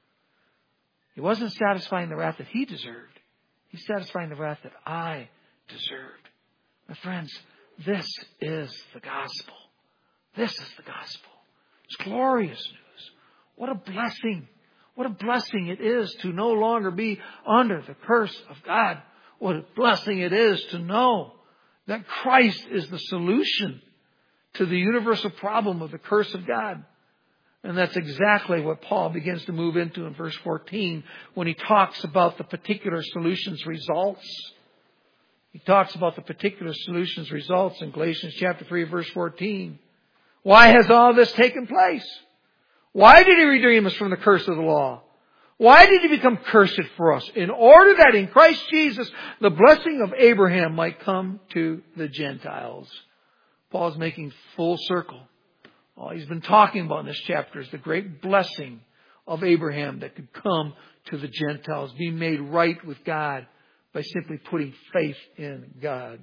Speaker 1: He wasn't satisfying the wrath that He deserved. He's satisfying the wrath that I deserved. My friends, this is the gospel. This is the gospel. It's glorious news. What a blessing. What a blessing it is to no longer be under the curse of God. What a blessing it is to know that Christ is the solution to the universal problem of the curse of God. And that's exactly what Paul begins to move into in verse fourteen when he talks about the particular solution's results. He talks about the particular solution's results in Galatians chapter three, verse fourteen. Why has all this taken place? Why did He redeem us from the curse of the law? Why did He become cursed for us? In order that in Christ Jesus the blessing of Abraham might come to the Gentiles. Paul's making full circle. All he's been talking about in this chapter is the great blessing of Abraham that could come to the Gentiles, being made right with God by simply putting faith in God.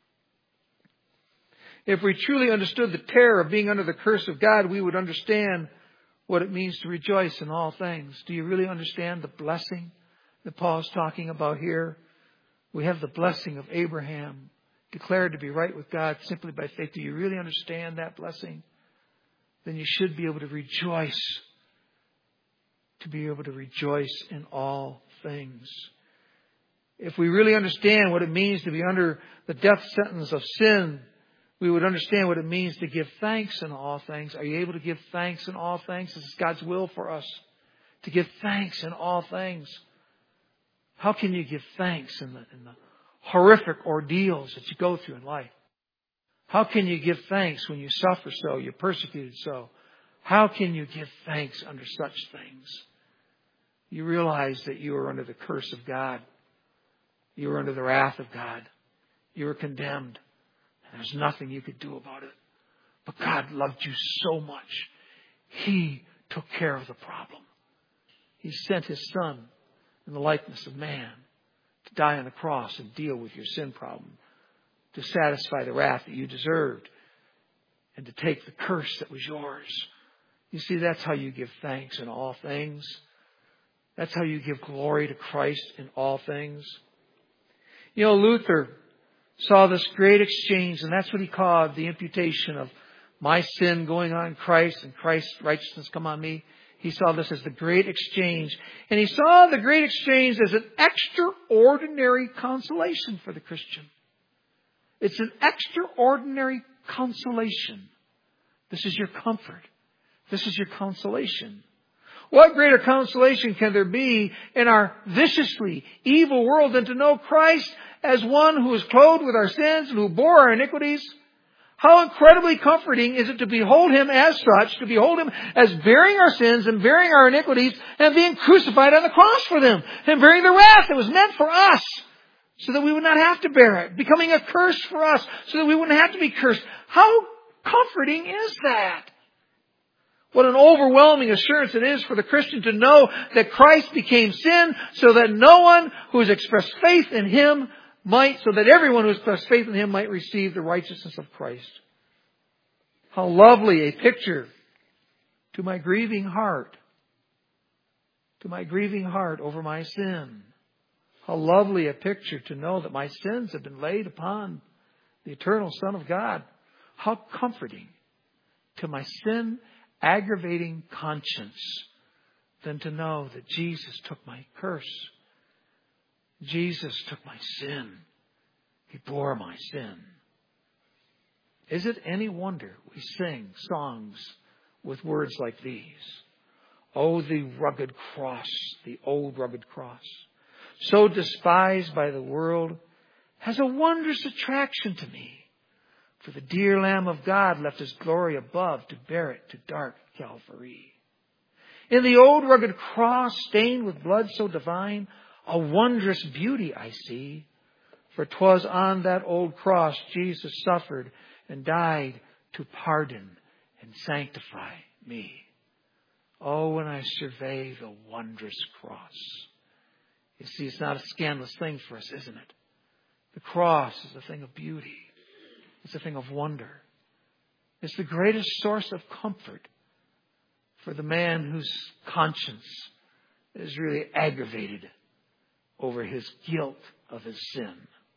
Speaker 1: If we truly understood the terror of being under the curse of God, we would understand what it means to rejoice in all things. Do you really understand the blessing that Paul is talking about here? We have the blessing of Abraham, declared to be right with God simply by faith. Do you really understand that blessing? Then you should be able to rejoice to be able to rejoice in all things. If we really understand what it means to be under the death sentence of sin, we would understand what it means to give thanks in all things. Are you able to give thanks in all things? This is God's will for us, to give thanks in all things. How can you give thanks in the, in the horrific ordeals that you go through in life? How can you give thanks when you suffer so, you're persecuted so? How can you give thanks under such things? You realize that you are under the curse of God. You are under the wrath of God. You are condemned. And there's nothing you could do about it. But God loved you so much. He took care of the problem. He sent His Son in the likeness of man to die on the cross and deal with your sin problem, to satisfy the wrath that you deserved, and to take the curse that was yours. You see, that's how you give thanks in all things. That's how you give glory to Christ in all things. You know, Luther saw this great exchange, and that's what he called the imputation of my sin going on Christ and Christ's righteousness come on me. He saw this as the great exchange. And he saw the great exchange as an extraordinary consolation for the Christian. It's an extraordinary consolation. This is your comfort. This is your consolation. What greater consolation can there be in our viciously evil world than to know Christ as one who is clothed with our sins and who bore our iniquities? How incredibly comforting is it to behold Him as such, to behold Him as bearing our sins and bearing our iniquities and being crucified on the cross for them and bearing the wrath that was meant for us so that we would not have to bear it, becoming a curse for us so that we wouldn't have to be cursed. How comforting is that? What an overwhelming assurance it is for the Christian to know that Christ became sin so that no one who has expressed faith in Him might, so that everyone who has expressed faith in Him might receive the righteousness of Christ. How lovely a picture to my grieving heart, to my grieving heart over my sin. How lovely a picture to know that my sins have been laid upon the eternal Son of God. How comforting to my sin aggravating conscience than to know that Jesus took my curse. Jesus took my sin. He bore my sin. Is it any wonder we sing songs with words like these? Oh, the rugged cross, the old rugged cross, so despised by the world, has a wondrous attraction to me. For the dear Lamb of God left His glory above to bear it to dark Calvary. In the old rugged cross stained with blood so divine, a wondrous beauty I see. For 'twas on that old cross Jesus suffered and died to pardon and sanctify me. Oh, when I survey the wondrous cross. You see, it's not a scandalous thing for us, isn't it? The cross is a thing of beauty. It's a thing of wonder. It's the greatest source of comfort for the man whose conscience is really aggravated over his guilt of his sin.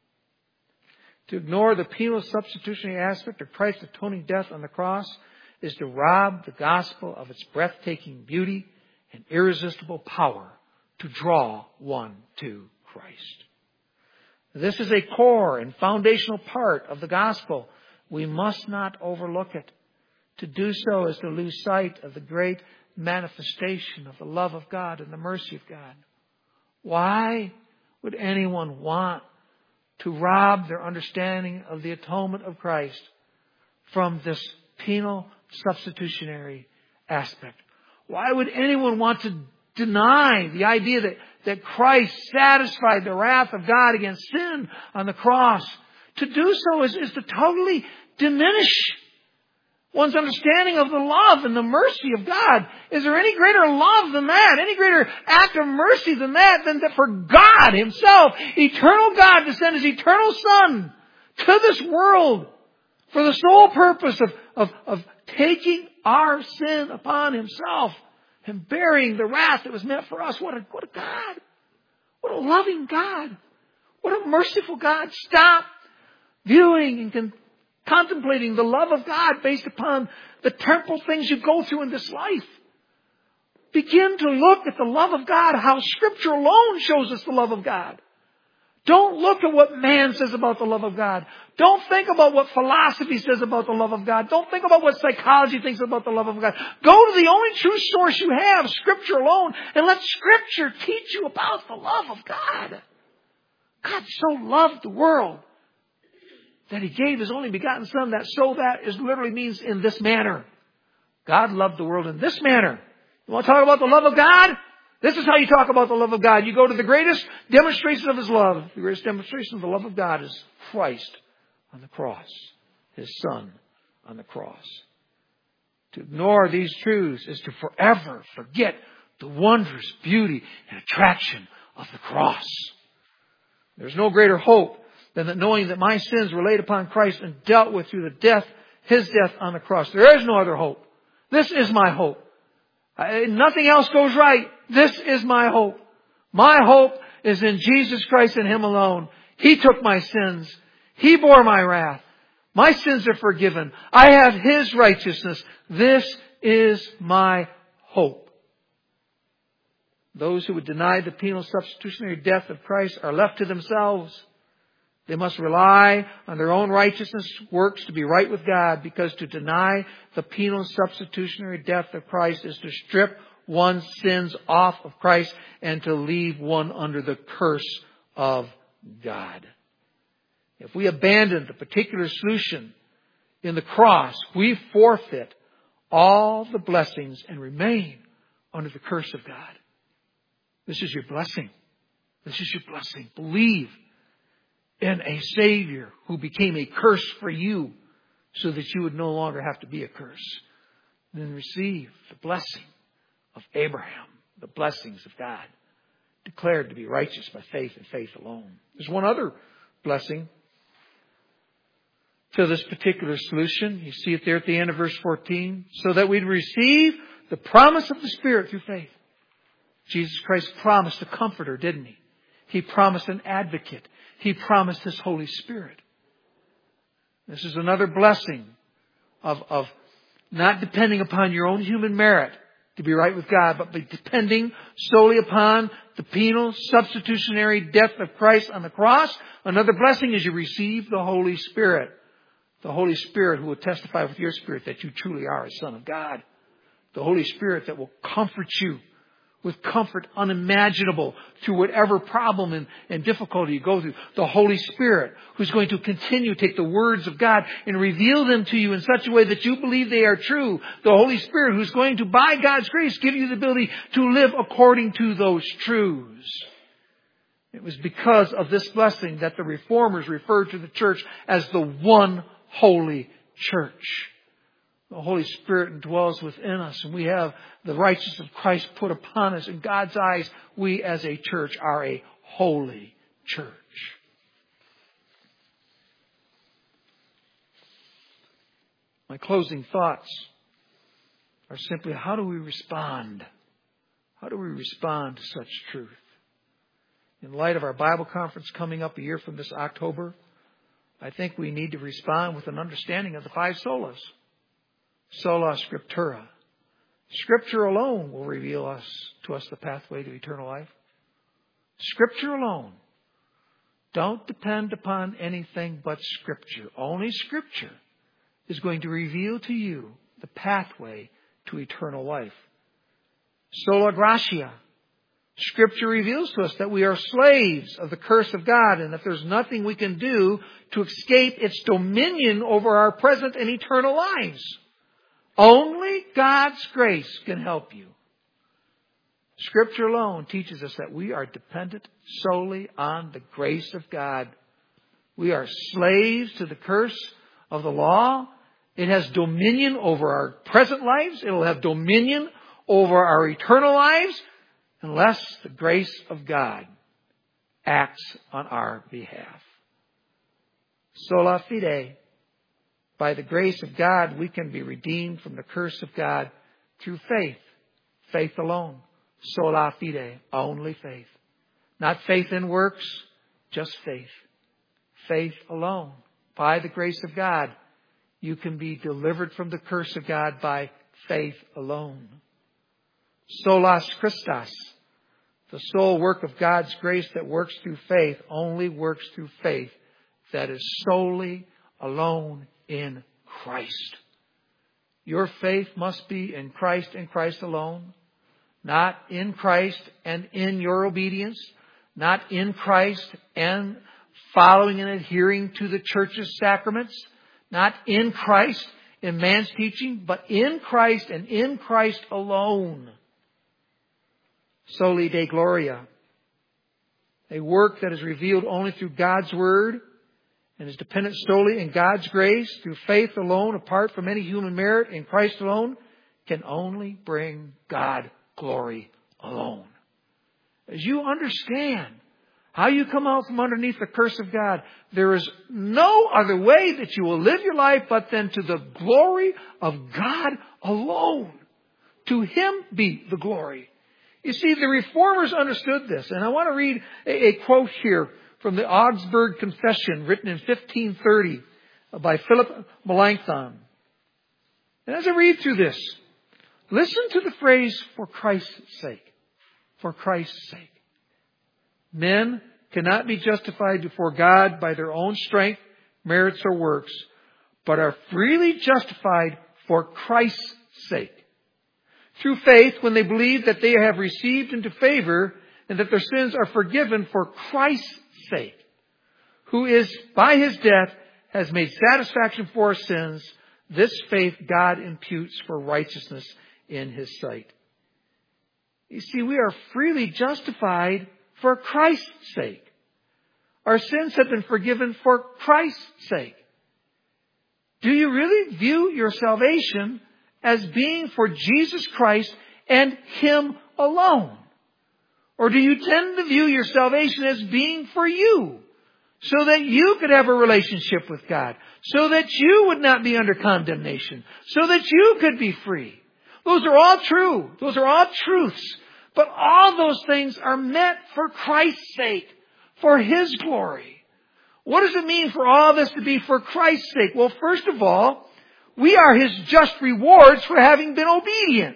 Speaker 1: To ignore the penal substitutionary aspect of Christ's atoning death on the cross is to rob the gospel of its breathtaking beauty and irresistible power to draw one to Christ. This is a core and foundational part of the gospel. We must not overlook it. To do so is to lose sight of the great manifestation of the love of God and the mercy of God. Why would anyone want to rob their understanding of the atonement of Christ from this penal substitutionary aspect? Why would anyone want to deny the idea that, that Christ satisfied the wrath of God against sin on the cross? To do so is, is to totally diminish one's understanding of the love and the mercy of God. Is there any greater love than that? Any greater act of mercy than that? Than that for God Himself, eternal God, to send His eternal Son to this world for the sole purpose of, of, of taking our sin upon Himself and bearing the wrath that was meant for us. What a, what a God. What a loving God. What a merciful God. Stop viewing and con- contemplating the love of God based upon the temporal things you go through in this life. Begin to look at the love of God, how Scripture alone shows us the love of God. Don't look at what man says about the love of God. Don't think about what philosophy says about the love of God. Don't think about what psychology thinks about the love of God. Go to the only true source you have, Scripture alone, and let Scripture teach you about the love of God. God so loved the world that He gave His only begotten Son, that so that is literally means in this manner. God loved the world in this manner. You want to talk about the love of God? This is how you talk about the love of God. You go to the greatest demonstration of His love. The greatest demonstration of the love of God is Christ on the cross. His Son on the cross. To ignore these truths is to forever forget the wondrous beauty and attraction of the cross. There's no greater hope than that knowing that my sins were laid upon Christ and dealt with through the death, His death on the cross. There is no other hope. This is my hope. I, nothing else goes right. This is my hope. My hope is in Jesus Christ and Him alone. He took my sins. He bore my wrath. My sins are forgiven. I have His righteousness. This is my hope. Those who would deny the penal substitutionary death of Christ are left to themselves. They must rely on their own righteousness works to be right with God, because to deny the penal substitutionary death of Christ is to strip one's sins off of Christ and to leave one under the curse of God. If we abandon the particular solution in the cross, we forfeit all the blessings and remain under the curse of God. This is your blessing. This is your blessing. Believe in a Savior who became a curse for you so that you would no longer have to be a curse. And then receive the blessing of Abraham, the blessings of God, declared to be righteous by faith and faith alone. There's one other blessing to this particular solution. You see it there at the end of verse fourteen. So that we'd receive the promise of the Spirit through faith. Jesus Christ promised a comforter, didn't He? He promised an advocate. He promised His Holy Spirit. This is another blessing of, of not depending upon your own human merit to be right with God, but depending solely upon the penal substitutionary death of Christ on the cross. Another blessing is you receive the Holy Spirit. The Holy Spirit who will testify with your spirit that you truly are a son of God. The Holy Spirit that will comfort you with comfort unimaginable through whatever problem and, and difficulty you go through. The Holy Spirit who's going to continue to take the words of God and reveal them to you in such a way that you believe they are true. The Holy Spirit who's going to, by God's grace, give you the ability to live according to those truths. It was because of this blessing that the Reformers referred to the church as the one holy church. The Holy Spirit dwells within us, and we have the righteousness of Christ put upon us. In God's eyes, we as a church are a holy church. My closing thoughts are simply, how do we respond? How do we respond to such truth? In light of our Bible conference coming up a year from this October, I think we need to respond with an understanding of the five solas. Sola Scriptura. Scripture alone will reveal us to us the pathway to eternal life. Scripture alone. Don't depend upon anything but Scripture. Only Scripture is going to reveal to you the pathway to eternal life. Sola Gratia. Scripture reveals to us that we are slaves of the curse of God and that there's nothing we can do to escape its dominion over our present and eternal lives. Only God's grace can help you. Scripture alone teaches us that we are dependent solely on the grace of God. We are slaves to the curse of the law. It has dominion over our present lives. It will have dominion over our eternal lives unless the grace of God acts on our behalf. Sola fide. By the grace of God, we can be redeemed from the curse of God through faith. Faith alone. Sola fide. Only faith. Not faith in works, just faith. Faith alone. By the grace of God, you can be delivered from the curse of God by faith alone. Solas Christus. The sole work of God's grace that works through faith only works through faith that is solely alone in Christ. Your faith must be in Christ and Christ alone. Not in Christ and in your obedience. Not in Christ and following and adhering to the church's sacraments. Not in Christ in man's teaching, but in Christ and in Christ alone. Soli Dei Gloria. A work that is revealed only through God's Word and is dependent solely in God's grace through faith alone, apart from any human merit in Christ alone, can only bring God glory alone. As you understand how you come out from underneath the curse of God, there is no other way that you will live your life but then to the glory of God alone. To Him be the glory. You see, the Reformers understood this. And I want to read a, a quote here from the Augsburg Confession, written in fifteen thirty by Philip Melanchthon. And as I read through this, listen to the phrase, for Christ's sake. For Christ's sake. Men cannot be justified before God by their own strength, merits, or works, but are freely justified for Christ's sake. Through faith, when they believe that they have received into favor and that their sins are forgiven for Christ's sake, who is, by His death, has made satisfaction for our sins, this faith God imputes for righteousness in His sight. You see, we are freely justified for Christ's sake. Our sins have been forgiven for Christ's sake. Do you really view your salvation as being for Jesus Christ and Him alone? Or do you tend to view your salvation as being for you, so that you could have a relationship with God, so that you would not be under condemnation, so that you could be free? Those are all true. Those are all truths. But all those things are meant for Christ's sake, for His glory. What does it mean for all this to be for Christ's sake? Well, first of all, we are His just rewards for having been obedient.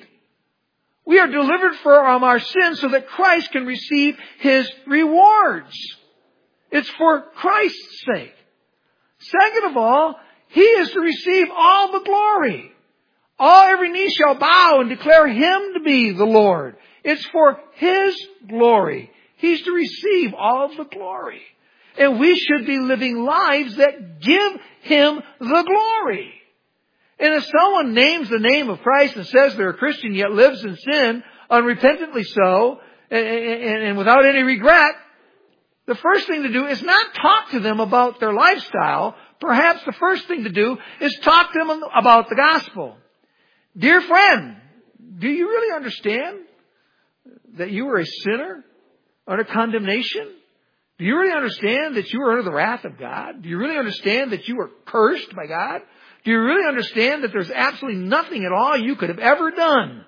Speaker 1: We are delivered from our sins so that Christ can receive His rewards. It's for Christ's sake. Second of all, He is to receive all the glory. All every knee shall bow and declare Him to be the Lord. It's for His glory. He's to receive all of the glory. And we should be living lives that give Him the glory. And if someone names the name of Christ and says they're a Christian yet lives in sin, unrepentantly so, and, and, and without any regret, the first thing to do is not talk to them about their lifestyle. Perhaps the first thing to do is talk to them about the gospel. Dear friend, do you really understand that you are a sinner under condemnation? Do you really understand that you are under the wrath of God? Do you really understand that you are cursed by God? Do you really understand that there's absolutely nothing at all you could have ever done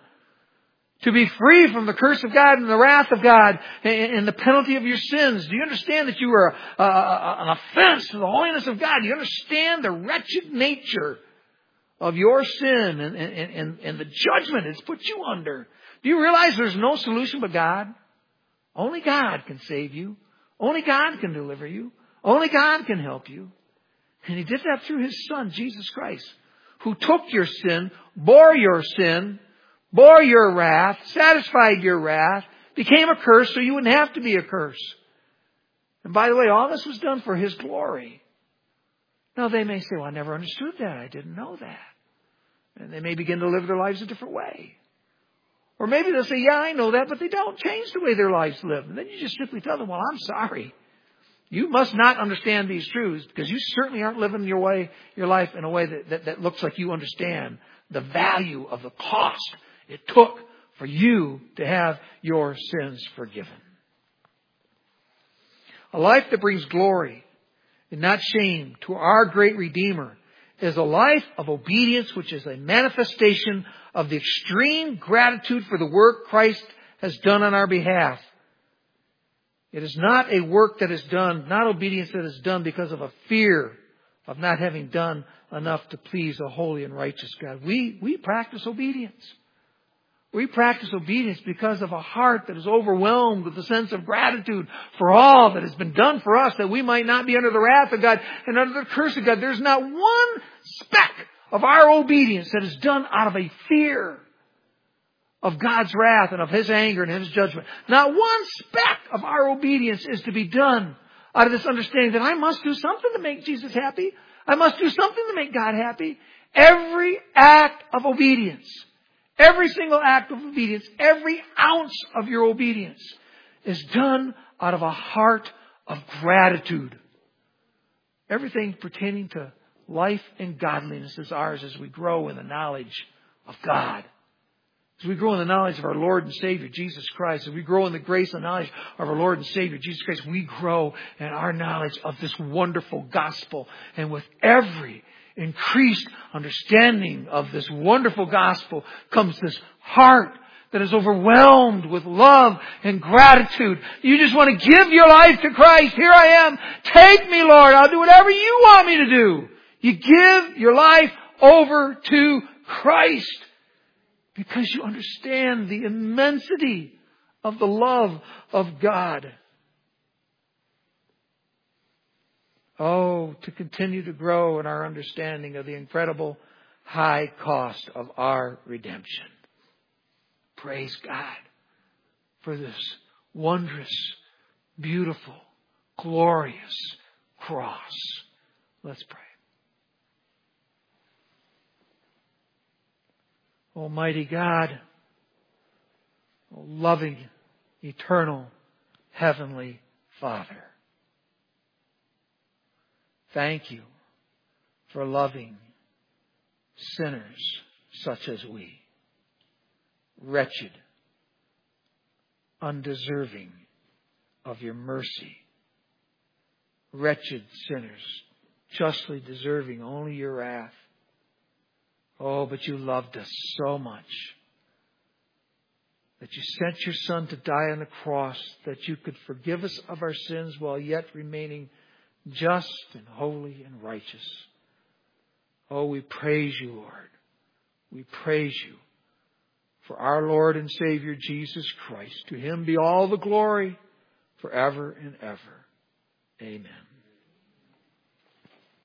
Speaker 1: to be free from the curse of God and the wrath of God and the penalty of your sins? Do you understand that you are a, a, an offense to the holiness of God? Do you understand the wretched nature of your sin and, and, and, and the judgment it's put you under? Do you realize there's no solution but God? Only God can save you. Only God can deliver you. Only God can help you. And He did that through His Son, Jesus Christ, who took your sin, bore your sin, bore your wrath, satisfied your wrath, became a curse so you wouldn't have to be a curse. And by the way, all this was done for His glory. Now they may say, well, I never understood that. I didn't know that. And they may begin to live their lives a different way. Or maybe they'll say, yeah, I know that, but they don't change the way their lives live. And then you just simply tell them, well, I'm sorry. You must not understand these truths because you certainly aren't living your way, your life in a way that, that, that looks like you understand the value of the cost it took for you to have your sins forgiven. A life that brings glory and not shame to our great Redeemer is a life of obedience, which is a manifestation of the extreme gratitude for the work Christ has done on our behalf. It is not a work that is done, not obedience that is done because of a fear of not having done enough to please a holy and righteous God. We, we practice obedience. We practice obedience because of a heart that is overwhelmed with a sense of gratitude for all that has been done for us, that we might not be under the wrath of God and under the curse of God. There's not one speck of our obedience that is done out of a fear of God's wrath and of His anger and His judgment. Not one speck of our obedience is to be done out of this understanding that I must do something to make Jesus happy. I must do something to make God happy. Every act of obedience, every single act of obedience, every ounce of your obedience is done out of a heart of gratitude. Everything pertaining to life and godliness is ours as we grow in the knowledge of God. As we grow in the knowledge of our Lord and Savior, Jesus Christ, as we grow in the grace and knowledge of our Lord and Savior, Jesus Christ, we grow in our knowledge of this wonderful gospel. And with every increased understanding of this wonderful gospel comes this heart that is overwhelmed with love and gratitude. You just want to give your life to Christ. Here I am. Take me, Lord. I'll do whatever you want me to do. You give your life over to Christ because you understand the immensity of the love of God. Oh, to continue to grow in our understanding of the incredible high cost of our redemption. Praise God for this wondrous, beautiful, glorious cross. Let's pray. Almighty God, oh, loving, eternal, heavenly Father, thank you for loving sinners such as we, wretched, undeserving of your mercy, wretched sinners, justly deserving only your wrath. Oh, but you loved us so much that you sent your Son to die on the cross that you could forgive us of our sins while yet remaining just and holy and righteous. Oh, we praise you, Lord. We praise you for our Lord and Savior, Jesus Christ. To Him be all the glory forever and ever. Amen.